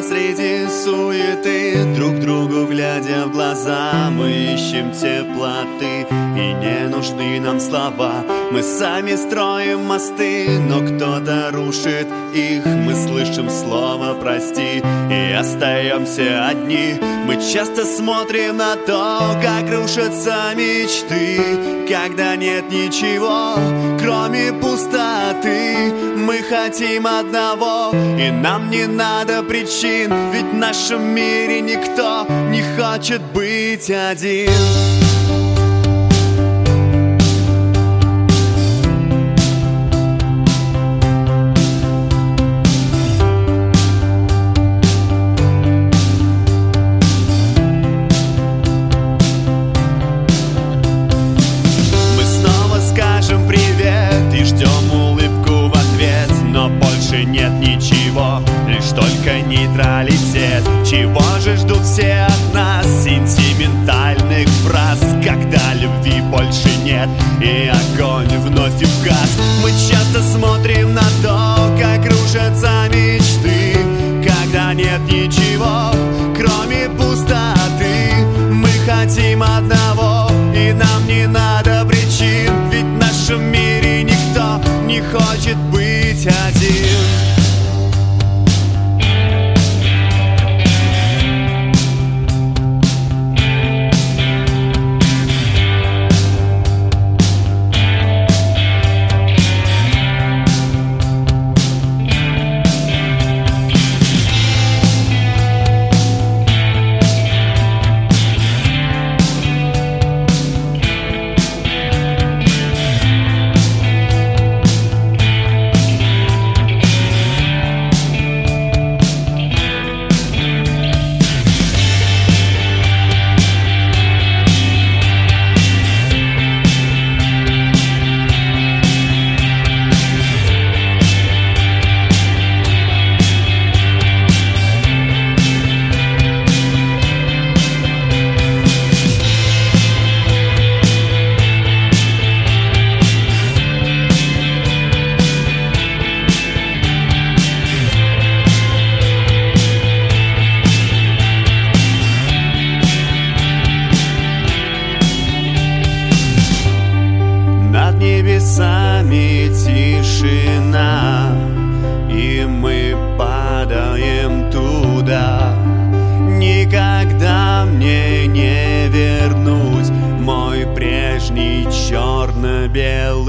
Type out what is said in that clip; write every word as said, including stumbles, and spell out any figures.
посреди суеты, друг другу глядя в глаза, мы ищем теплоты, и не нужны нам слова. Мы сами строим мосты, но кто-то рушит их. Мы слышим слово «прости» и остаемся одни. Мы часто смотрим на то, как рушатся мечты, когда нет ничего, кроме пустоты. Мы хотим одного, и нам не надо причин, ведь в нашем мире никто не хочет быть один. Нет ничего, лишь только нейтралитет. Чего же ждут все от нас? Сентиментальных фраз, когда любви больше нет, и огонь вновь угас. Мы часто смотрим на то, как рушатся мечты, когда нет ничего, кроме пустоты. Мы хотим одного, и нам не надо причин, ведь в нашем мире никто не хочет быть один. Небесами тишина, и мы падаем туда. Никогда мне не вернуть мой прежний черно-белый